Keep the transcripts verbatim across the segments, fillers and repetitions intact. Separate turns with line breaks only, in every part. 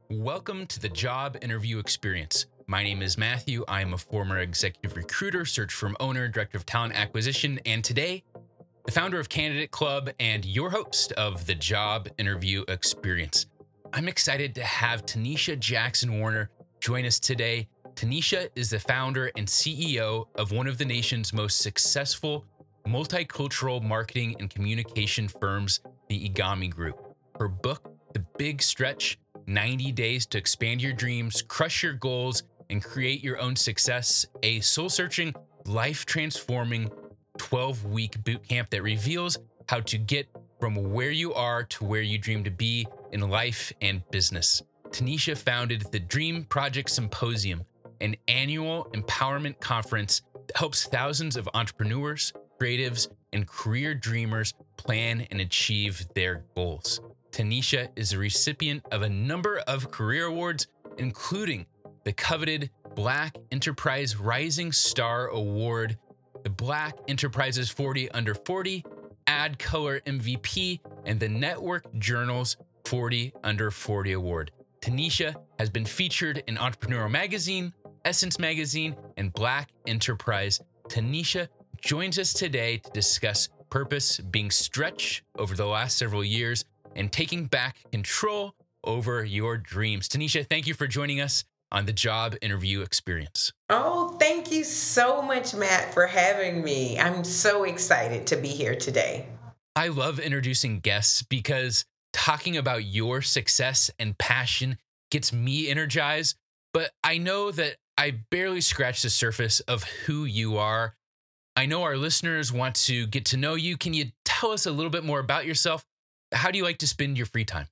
Welcome to the Job Interview Experience. My name is Matthew. I am a former executive recruiter, search firm owner, director of talent acquisition, and today, the founder of Candidate Club and your host of the Job Interview Experience. I'm excited to have Tanisha Jackson Warner join us today. Tanisha is the founder and C E O of one of the nation's most successful multicultural marketing and communication firms, the Igami Group. Her book, The Big Stretch, ninety days to expand your dreams, crush your goals, and create your own success, a soul-searching, life-transforming twelve-week boot camp that reveals how to get from where you are to where you dream to be in life and business. Tanisha founded the Dream Project Symposium, an annual empowerment conference that helps thousands of entrepreneurs, creatives, and career dreamers plan and achieve their goals. Tanisha is a recipient of a number of career awards, including the coveted Black Enterprise Rising Star Award, the Black Enterprises forty under forty, Ad Color M V P, and the Network Journal's forty under forty Award. Tanisha has been featured in Entrepreneurial Magazine, Essence Magazine, and Black Enterprise. Tanisha joins us today to discuss purpose being stretched over the last several years and taking back control over your dreams. Tanisha, thank you for joining us on the Job Interview Experience.
Oh, thank you so much, Matt, for having me. I'm so excited to be here today.
I love introducing guests because talking about your success and passion gets me energized, but I know that I barely scratched the surface of who you are. I know our listeners want to get to know you. Can you tell us a little bit more about yourself? How do you like to spend your free time?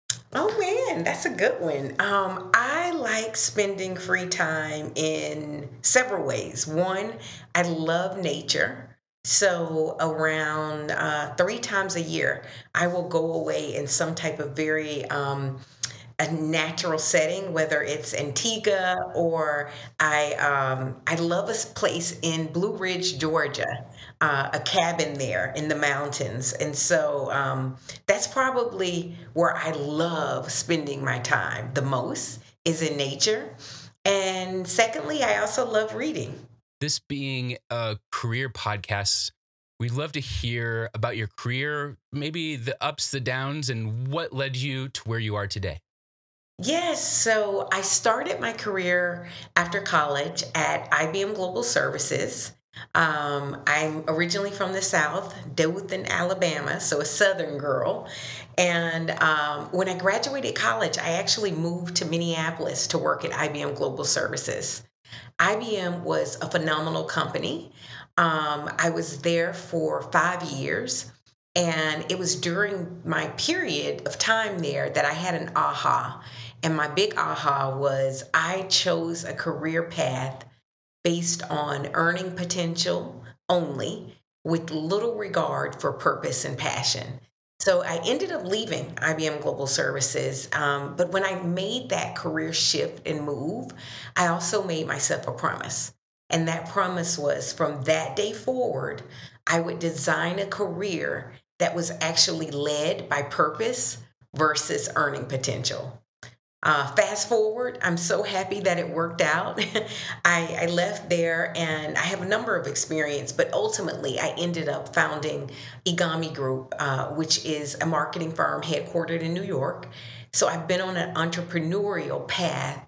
Oh man, that's a good one. Um, I like spending free time in several ways. One, I love nature. So around uh, three times a year, I will go away in some type of very um, a natural setting, whether it's Antigua or I um, I love a place in Blue Ridge, Georgia, uh, a cabin there in the mountains, and so um, that's probably where I love spending my time the most is in nature. And secondly, I also love reading.
This being a career podcast, we'd love to hear about your career, maybe the ups, the downs, and what led you to where you are today.
Yes, so I started my career after college at I B M Global Services. Um, I'm originally from the South, Dothan, Alabama, so a Southern girl. And um, when I graduated college, I actually moved to Minneapolis to work at I B M Global Services. I B M was a phenomenal company. Um, I was there for five years. And it was during my period of time there that I had an aha. And my big aha was I chose a career path based on earning potential only, with little regard for purpose and passion. So I ended up leaving I B M Global Services. Um, but when I made that career shift and move, I also made myself a promise. And that promise was from that day forward, I would design a career that was actually led by purpose versus earning potential. Uh, fast forward, I'm so happy that it worked out. I, I left there and I have a number of experience, but ultimately I ended up founding Igami Group, uh, which is a marketing firm headquartered in New York. So I've been on an entrepreneurial path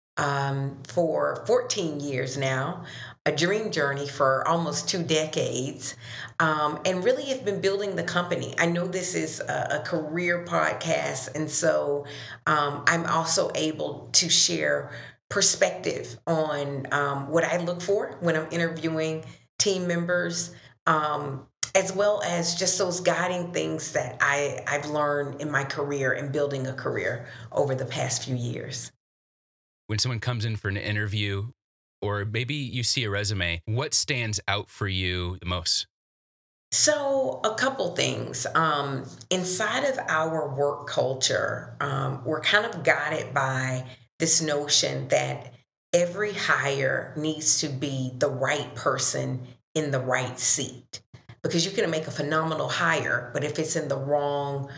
um, for fourteen years now, a dream journey for almost two decades, um, and really have been building the company. I know this is a, a career podcast, and so um, I'm also able to share perspective on um, what I look for when I'm interviewing team members. Um, as well as just those guiding things that I, I've learned in my career and building a career over the past few years.
When someone comes in for an interview, or maybe you see a resume, what stands out for you the most?
So, a couple things. Um, inside of our work culture, um, we're kind of guided by this notion that every hire needs to be the right person in the right seat. Because you can make a phenomenal hire, but if it's in the wrong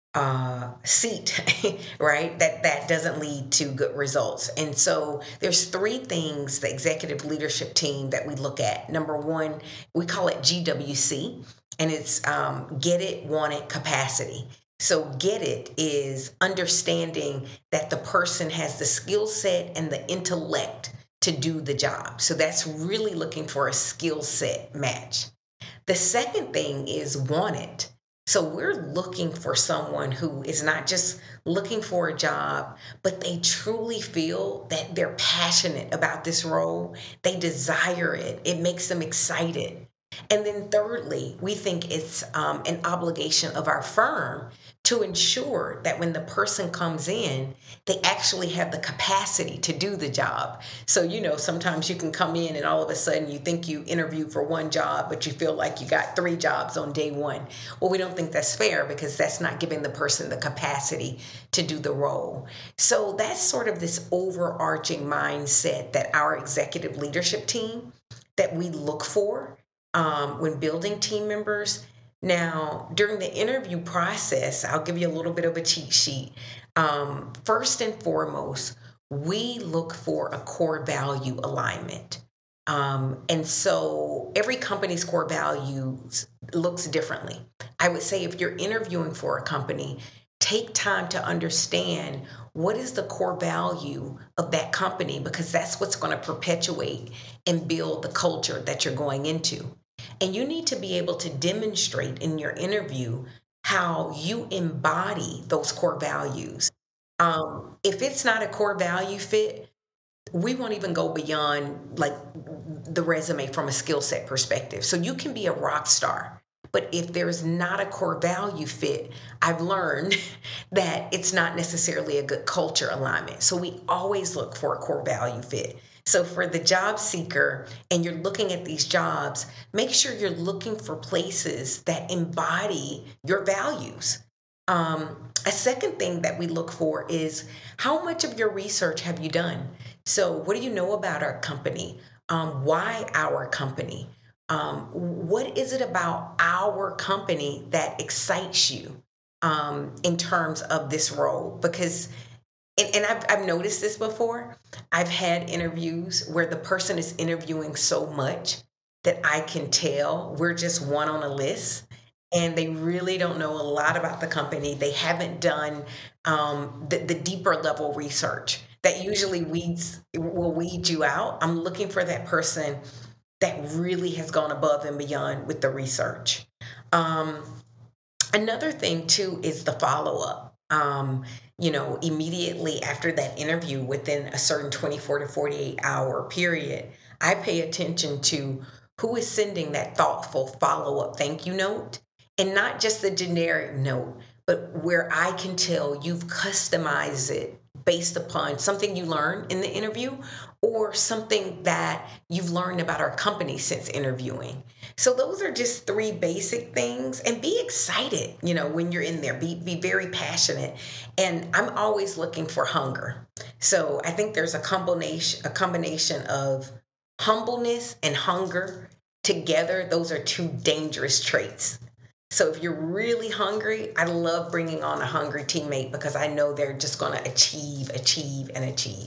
uh, seat, right? That that doesn't lead to good results. And so there's three things the executive leadership team that we look at. Number one, we call it G W C, and it's um, get it, want it, capacity. So get it is understanding that the person has the skill set and the intellect to do the job. So that's really looking for a skill set match. The second thing is want it. So we're looking for someone who is not just looking for a job, but they truly feel that they're passionate about this role. They desire it. It makes them excited. And then thirdly, we think it's um, an obligation of our firm to ensure that when the person comes in, they actually have the capacity to do the job. So, you know, sometimes you can come in and all of a sudden you think you interviewed for one job, but you feel like you got three jobs on day one. Well, we don't think that's fair because that's not giving the person the capacity to do the role. So that's sort of this overarching mindset that our executive leadership team that we look for um, when building team members. Now, during the interview process, I'll give you a little bit of a cheat sheet. Um, first and foremost, we look for a core value alignment. Um, and so every company's core values looks differently. I would say if you're interviewing for a company, take time to understand what is the core value of that company because that's what's going to perpetuate and build the culture that you're going into. And you need to be able to demonstrate in your interview how you embody those core values. Um, if it's not a core value fit, we won't even go beyond like the resume from a skill set perspective. So you can be a rock star, but if there's not a core value fit, I've learned that it's not necessarily a good culture alignment. So we always look for a core value fit. So for the job seeker and you're looking at these jobs, make sure you're looking for places that embody your values. Um, a second thing that we look for is how much of your research have you done? So what do you know about our company? Um, why our company? Um, what is it about our company that excites you um, in terms of this role? Because and, and I've, I've noticed this before. I've had interviews where the person is interviewing so much that I can tell we're just one on a list and they really don't know a lot about the company. They haven't done um, the, the deeper level research that usually weeds will weed you out. I'm looking for that person that really has gone above and beyond with the research. Um, Another thing too is the follow up. Um, you know, immediately after that interview, within a certain twenty-four to forty-eight hour period, I pay attention to who is sending that thoughtful follow up thank you note and not just the generic note, but where I can tell you've customized it based upon something you learned in the interview or something that you've learned about our company since interviewing. So those are just three basic things and be excited, you know, when you're in there, be, be very passionate. And I'm always looking for hunger. So I think there's a combination, a combination of humbleness and hunger together. Those are two dangerous traits. So if you're really hungry, I love bringing on a hungry teammate because I know they're just going to achieve, achieve, and achieve.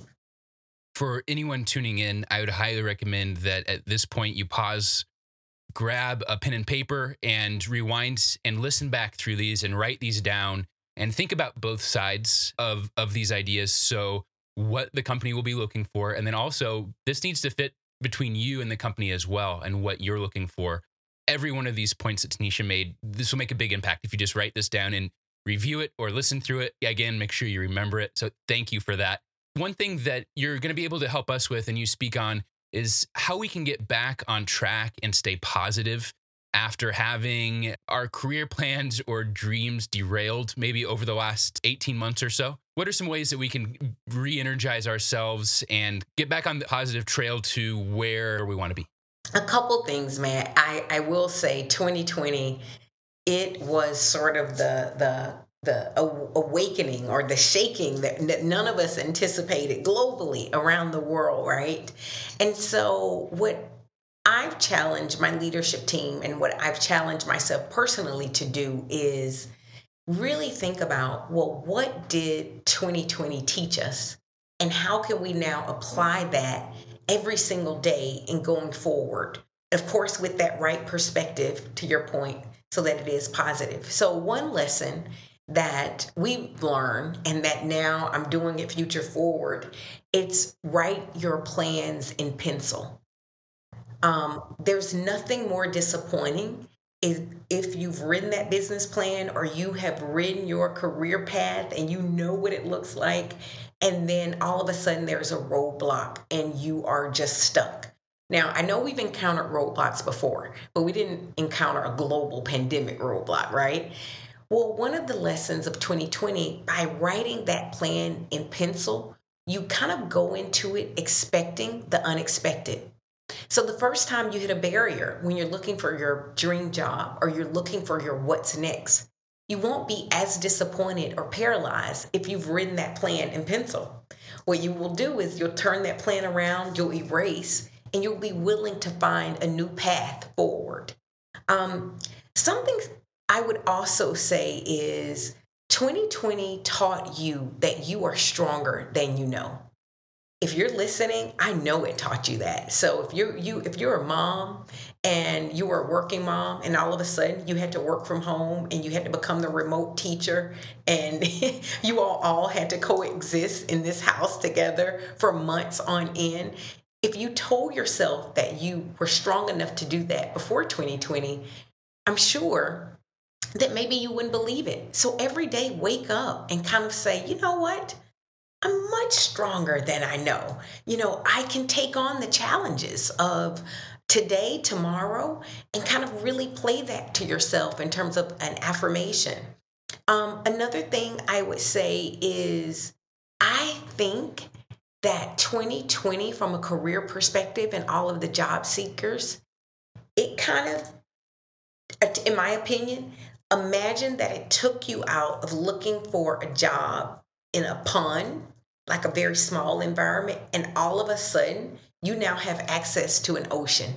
For anyone tuning in, I would highly recommend that at this point you pause, grab a pen and paper and rewind and listen back through these and write these down and think about both sides of, of these ideas. So what the company will be looking for. And then also this needs to fit between you and the company as well and what you're looking for. Every one of these points that Tanisha made, this will make a big impact if you just write this down and review it or listen through it. Again, make sure you remember it. So thank you for that. One thing that you're going to be able to help us with and you speak on is how we can get back on track and stay positive after having our career plans or dreams derailed maybe over the last eighteen months or so. What are some ways that we can re-energize ourselves and get back on the positive trail to where we want to be?
A couple things, man. I, I will say twenty twenty, it was sort of the the the awakening or the shaking that, that none of us anticipated globally around the world, right? And so what I've challenged my leadership team and what I've challenged myself personally to do is really think about, well, what did twenty twenty teach us? And how can we now apply that every single day and going forward? Of course, with that right perspective, to your point, so that it is positive. So, one lesson that we've learned and that now I'm doing it future forward, it's write your plans in pencil. Um, there's nothing more disappointing if, if you've written that business plan or you have written your career path and you know what it looks like, and then all of a sudden there's a roadblock and you are just stuck. Now, I know we've encountered roadblocks before, but we didn't encounter a global pandemic roadblock, right? Well, one of the lessons of twenty twenty, by writing that plan in pencil, you kind of go into it expecting the unexpected. So the first time you hit a barrier when you're looking for your dream job or you're looking for your what's next, you won't be as disappointed or paralyzed if you've written that plan in pencil. What you will do is you'll turn that plan around, you'll erase, and you'll be willing to find a new path forward. Um, something I would also say is twenty twenty taught you that you are stronger than you know. If you're listening, I know it taught you that. So if you you if you're a mom and you were a working mom and all of a sudden you had to work from home and you had to become the remote teacher and you all, all had to coexist in this house together for months on end, if you told yourself that you were strong enough to do that before twenty twenty, I'm sure that maybe you wouldn't believe it. So every day wake up and kind of say, you know what? I'm much stronger than I know. You know, I can take on the challenges of today, tomorrow, and kind of really play that to yourself in terms of an affirmation. Um, another thing I would say is I think that twenty twenty, from a career perspective and all of the job seekers, it kind of, in my opinion, imagine that it took you out of looking for a job in a pond, like a very small environment, and all of a sudden you now have access to an ocean.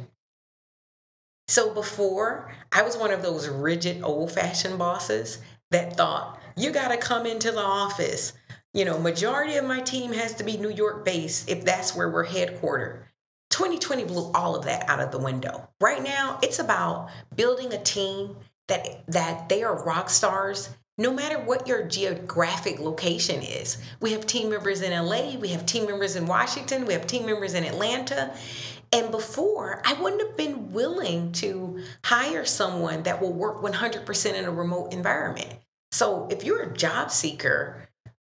So before, I was one of those rigid, old-fashioned bosses that thought, you got to come into the office. You know, majority of my team has to be New York based if that's where we're headquartered. twenty twenty blew all of that out of the window. Right now, it's about building a team that that they are rock stars no matter what your geographic location is. We have team members in L A, we have team members in Washington, we have team members in Atlanta. And before, I wouldn't have been willing to hire someone that will work one hundred percent in a remote environment. So if you're a job seeker,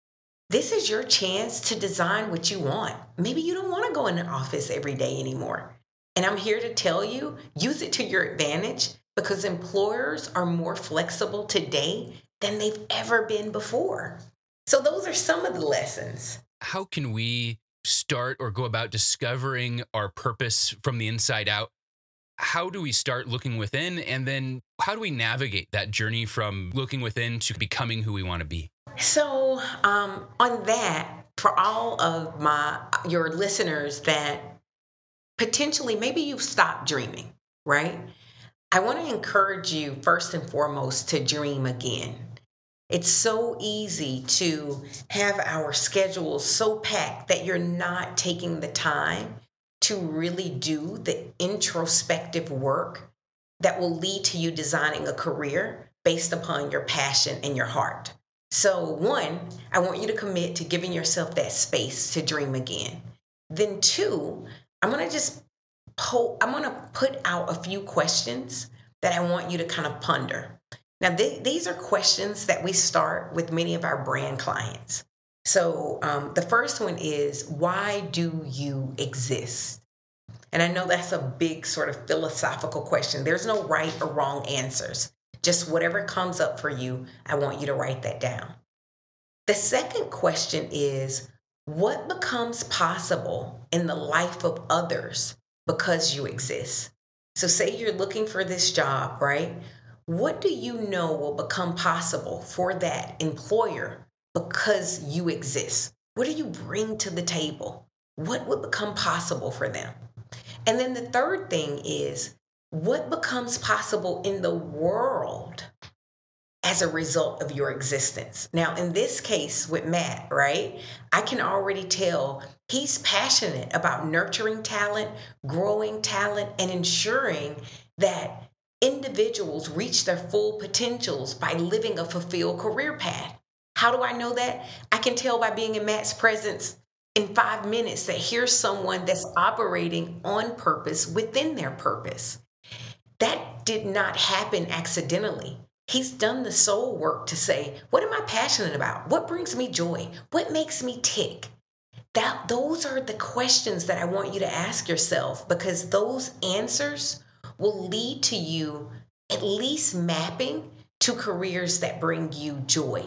this is your chance to design what you want. Maybe you don't want to go in an office every day anymore. And I'm here to tell you, use it to your advantage because employers are more flexible today than they've ever been before. So those are some of the lessons.
How can we start or go about discovering our purpose from the inside out? How do we start looking within? And then how do we navigate that journey from looking within to becoming who we want to be?
So um, on that, for all of my your listeners that potentially maybe you've stopped dreaming, right? I want to encourage you first and foremost to dream again. It's so easy to have our schedules so packed that you're not taking the time to really do the introspective work that will lead to you designing a career based upon your passion and your heart. So, one, I want you to commit to giving yourself that space to dream again. Then, two, I'm going to just po- I'm going to put out a few questions that I want you to kind of ponder. Now, th- these are questions that we start with many of our brand clients. So, um, the first one is, why do you exist? And I know that's a big sort of philosophical question. There's no right or wrong answers. Just whatever comes up for you, I want you to write that down. The second question is, what becomes possible in the life of others because you exist? So say you're looking for this job, right? What do you know will become possible for that employer because you exist? What do you bring to the table? What would become possible for them? And then the third thing is, what becomes possible in the world as a result of your existence. Now, in this case with Matt, right, I can already tell he's passionate about nurturing talent, growing talent, and ensuring that individuals reach their full potentials by living a fulfilled career path. How do I know that? I can tell by being in Matt's presence in five minutes that here's someone that's operating on purpose within their purpose. That did not happen accidentally. He's done the soul work to say, what am I passionate about? What brings me joy? What makes me tick? That those are the questions that I want you to ask yourself, because those answers will lead to you at least mapping to careers that bring you joy.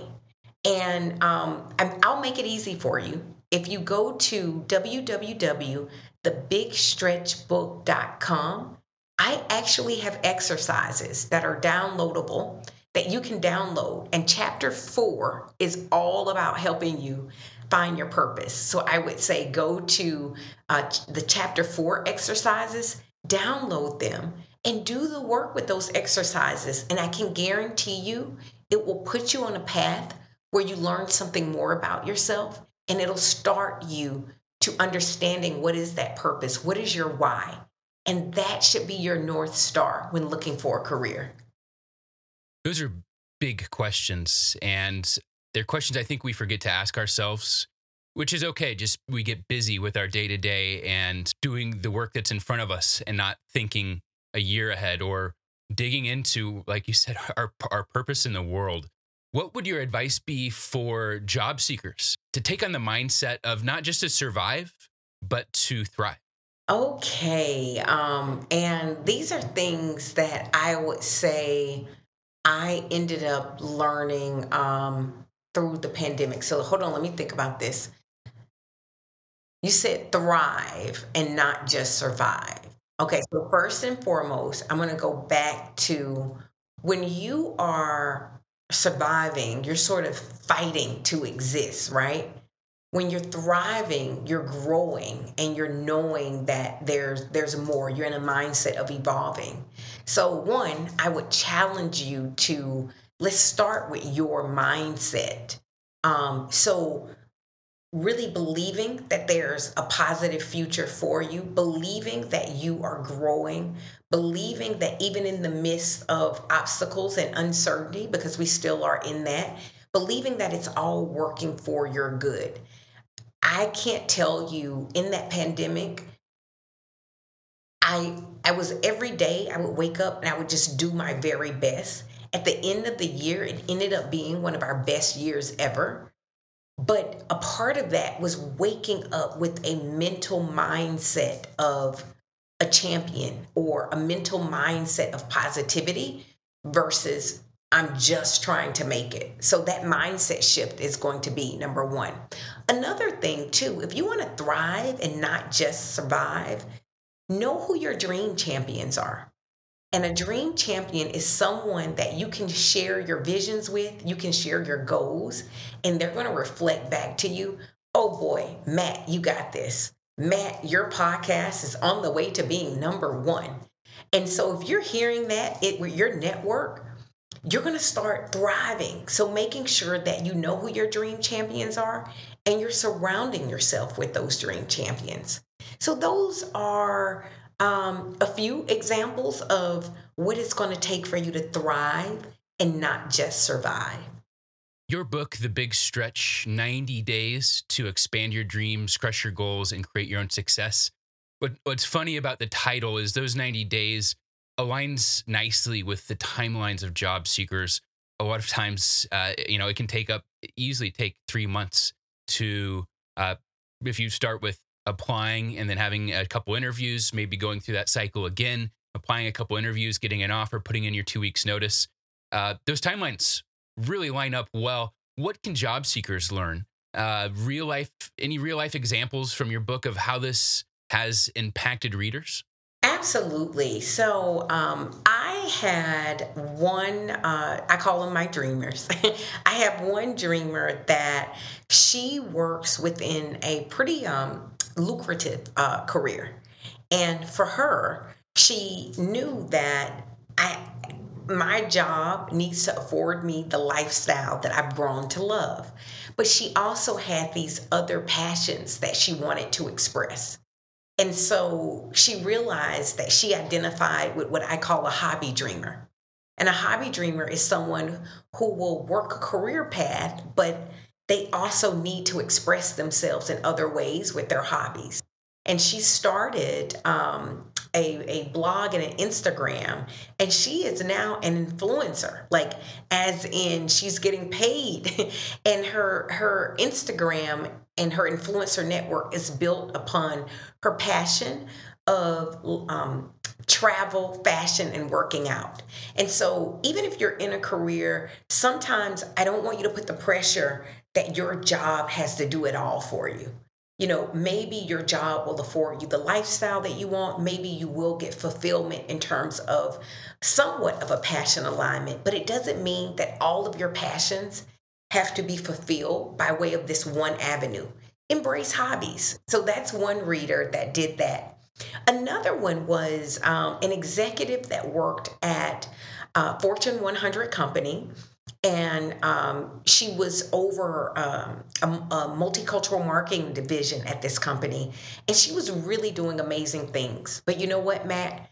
And um, I'm- I'll make it easy for you. If you go to w w w dot the big stretch book dot com, I actually have exercises that are downloadable that you can download. And chapter four is all about helping you find your purpose. So I would say go to uh, the chapter four exercises, download them, and do the work with those exercises. And I can guarantee you it will put you on a path where you learn something more about yourself, and it'll start you to understanding what is that purpose, what is your why. And that should be your North Star when looking for a career.
Those are big questions, and they're questions I think we forget to ask ourselves, which is okay. Just we get busy with our day to day and doing the work that's in front of us and not thinking a year ahead or digging into, like you said, our, our purpose in the world. What would your advice be for job seekers to take on the mindset of not just to survive, but to thrive?
Okay. Um, and these are things that I would say I ended up learning um, through the pandemic. So hold on, let me think about this. You said thrive and not just survive. Okay, so first and foremost, I'm going to go back to when you are surviving, you're sort of fighting to exist, right? When you're thriving, you're growing and you're knowing that there's there's more. You're in a mindset of evolving. So one, I would challenge you to let's start with your mindset. Um, so really believing that there's a positive future for you, believing that you are growing, believing that even in the midst of obstacles and uncertainty, because we still are in that, believing that it's all working for your good. I can't tell you in that pandemic, I I was every day I would wake up and I would just do my very best. At the end of the year, it ended up being one of our best years ever. But a part of that was waking up with a mental mindset of a champion or a mental mindset of positivity versus I'm just trying to make it. So that mindset shift is going to be number one. Another thing, too, if you want to thrive and not just survive, know who your dream champions are. And a dream champion is someone that you can share your visions with, you can share your goals, and they're going to reflect back to you. Oh boy, Matt, you got this. Matt, your podcast is on the way to being number one. And so if you're hearing that it with your network, you're going to start thriving. So making sure that you know who your dream champions are and you're surrounding yourself with those dream champions. So those are um, a few examples of what it's going to take for you to thrive and not just survive.
Your book, The Big Stretch, ninety days to expand your dreams, crush your goals, and create your own success. What, what's funny about the title is those ninety days aligns nicely with the timelines of job seekers. A lot of times, uh, you know, it can take up, easily take three months to, uh, if you start with applying and then having a couple interviews, maybe going through that cycle again, applying a couple interviews, getting an offer, putting in your two weeks notice. Uh, those timelines really line up well. What can job seekers learn? Uh, real life, any real life examples from your book of how this has impacted readers?
Absolutely. So um, I had one, uh, I call them my dreamers. I have one dreamer that she works within a pretty um, lucrative uh, career. And for her, she knew that I my job needs to afford me the lifestyle that I've grown to love. But she also had these other passions that she wanted to express. And so she realized that she identified with what I call a hobby dreamer. And a hobby dreamer is someone who will work a career path, but they also need to express themselves in other ways with their hobbies. And she started um, a, a blog and an Instagram, and she is now an influencer, like as in she's getting paid. And her her Instagram and her influencer network is built upon her passion of um, travel, fashion, and working out. And so, even if you're in a career, sometimes I don't want you to put the pressure that your job has to do it all for you. You know, maybe your job will afford you the lifestyle that you want. Maybe you will get fulfillment in terms of somewhat of a passion alignment, but it doesn't mean that all of your passions have to be fulfilled by way of this one avenue. Embrace hobbies. So that's one reader that did that. Another one was um, an executive that worked at a Fortune one hundred company, and um, she was over um, a, a multicultural marketing division at this company, and she was really doing amazing things. But you know what, Matt?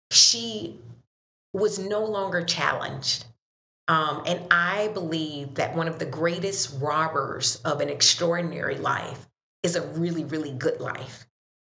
She was no longer challenged. Um, and I believe that one of the greatest robbers of an extraordinary life is a really, really good life.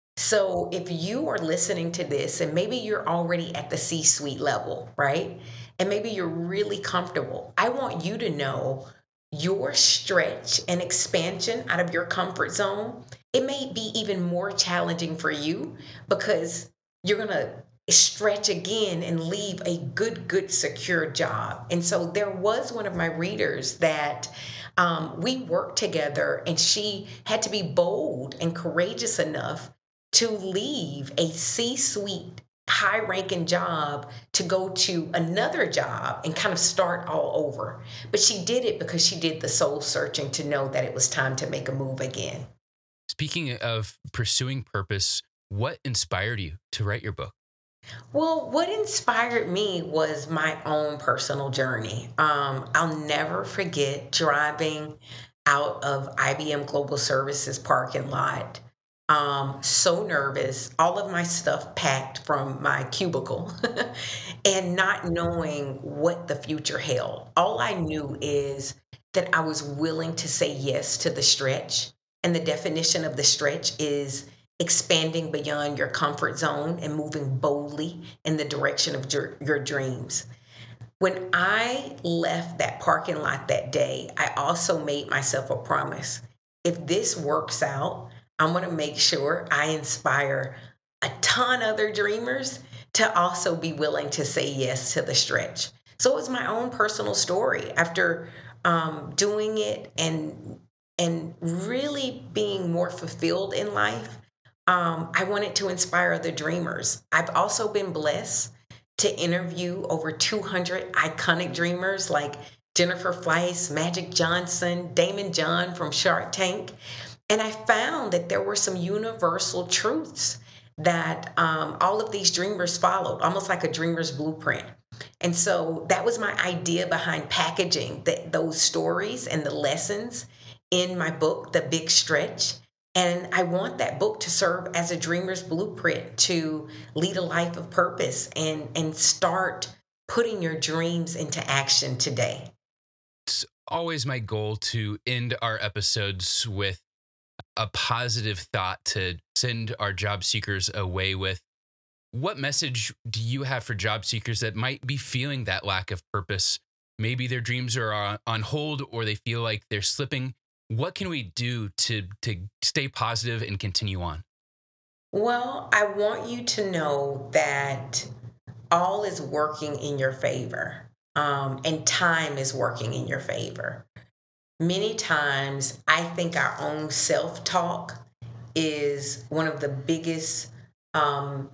So if you are listening to this and maybe you're already at the C suite level, right? And maybe you're really comfortable, I want you to know your stretch and expansion out of your comfort zone. It may be even more challenging for you because you're going to stretch again and leave a good, good, secure job. And so there was one of my readers that um, we worked together, and she had to be bold and courageous enough to leave a C suite, high ranking job to go to another job and kind of start all over. But she did it because she did the soul searching to know that it was time to make a move again.
Speaking of pursuing purpose, what inspired you to write your book?
Well, what inspired me was my own personal journey. Um, I'll never forget driving out of I B M Global Services parking lot. Um, so nervous, all of my stuff packed from my cubicle, and not knowing what the future held. All I knew is that I was willing to say yes to the stretch. And the definition of the stretch is expanding beyond your comfort zone and moving boldly in the direction of your, your dreams. When I left that parking lot that day, I also made myself a promise. If this works out, I'm going to make sure I inspire a ton other dreamers to also be willing to say yes to the stretch. So it was my own personal story after um, doing it and and really being more fulfilled in life. Um, I wanted to inspire other dreamers. I've also been blessed to interview over two hundred iconic dreamers like Jennifer Fleiss, Magic Johnson, Damon John from Shark Tank. And I found that there were some universal truths that um, all of these dreamers followed, almost like a dreamer's blueprint. And so that was my idea behind packaging the, those stories and the lessons in my book, The Big Stretch. And I want that book to serve as a dreamer's blueprint to lead a life of purpose and, and start putting your dreams into action today.
It's always my goal to end our episodes with a positive thought to send our job seekers away with. What message do you have for job seekers that might be feeling that lack of purpose? Maybe their dreams are on, on hold, or they feel like they're slipping. What can we do to to stay positive and continue on?
Well, I want you to know that all is working in your favor, um, and time is working in your favor. Many times, I think our own self talk is one of the biggest um,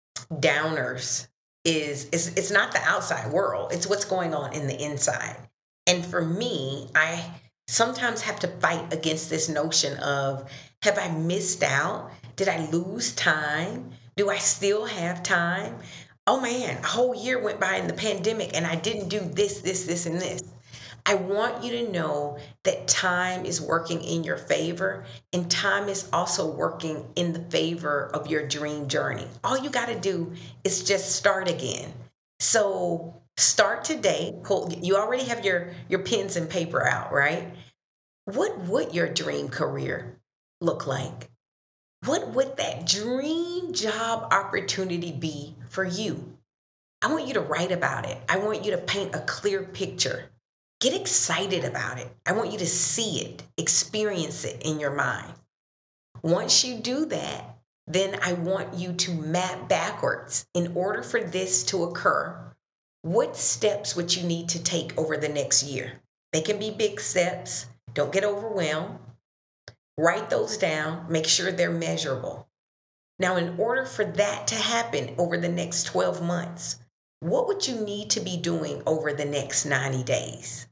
downers. Is is it's not the outside world; it's what's going on in the inside. And for me, I sometimes have to fight against this notion of, have I missed out? Did I lose time? Do I still have time? oh man, a whole year went by in the pandemic and I didn't do this, this, this, and this. I want you to know that time is working in your favor and time is also working in the favor of your dream journey. All you got to do is just start again. So start today. Pull, you already have your, your pens and paper out, right? What would your dream career look like? What would that dream job opportunity be for you? I want you to write about it. I want you to paint a clear picture. Get excited about it. I want you to see it, experience it in your mind. Once you do that, then I want you to map backwards. In order for this to occur, what steps would you need to take over the next year? They can be big steps. Don't get overwhelmed. Write those down. Make sure they're measurable. Now, in order for that to happen over the next twelve months, what would you need to be doing over the next ninety days?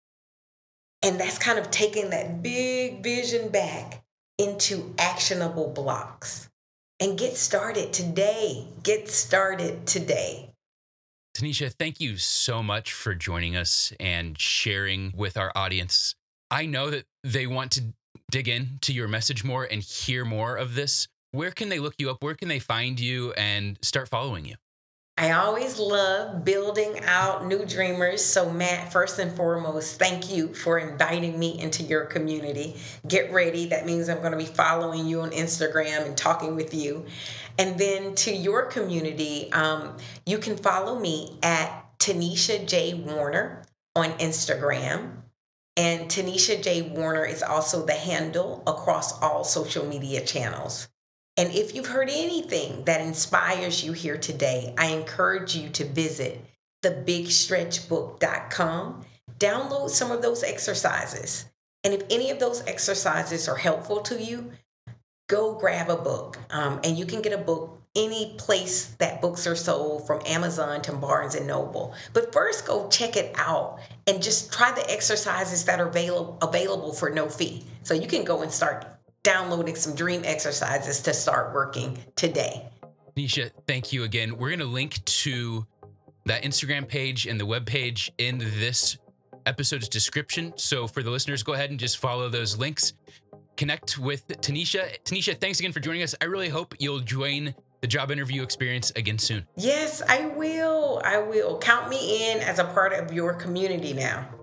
And that's kind of taking that big vision back into actionable blocks. And get started today. Get started today.
Tanisha, thank you so much for joining us and sharing with our audience. I know that they want to dig into your message more and hear more of this. Where can they look you up? Where can they find you and start following you?
I always love building out new dreamers. So Matt, first and foremost, thank you for inviting me into your community. Get ready. That means I'm going to be following you on Instagram and talking with you. And then to your community, um, you can follow me at Tanisha J. Warner on Instagram. And Tanisha J. Warner is also the handle across all social media channels. And if you've heard anything that inspires you here today, I encourage you to visit the big stretch book dot com, download some of those exercises. And if any of those exercises are helpful to you, go grab a book. Um, and you can get a book any place that books are sold, from Amazon to Barnes and Noble. But first, go check it out and just try the exercises that are available available for no fee. So you can go and start downloading some dream exercises to start working today.
Tanisha, thank you again. We're going to link to that Instagram page and the web page in this episode's description. So for the listeners, go ahead and just follow those links. Connect with Tanisha. Tanisha, thanks again for joining us. I really hope you'll join the job interview experience again soon.
Yes, I will. I will. Count me in as a part of your community now.